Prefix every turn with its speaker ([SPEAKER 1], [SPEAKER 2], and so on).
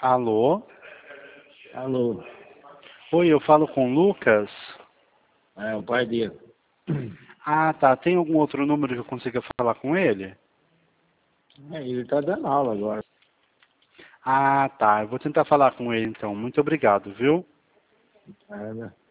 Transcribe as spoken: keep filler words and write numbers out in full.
[SPEAKER 1] Alô?
[SPEAKER 2] Alô,
[SPEAKER 1] Oi, eu falo com o Lucas?
[SPEAKER 2] é o pai dele.
[SPEAKER 1] Ah, tá. Tem algum outro número que eu consiga falar com ele?
[SPEAKER 2] É, ele tá dando aula agora.
[SPEAKER 1] Ah, tá. Eu vou tentar falar com ele então. Muito obrigado, viu?
[SPEAKER 2] É, né?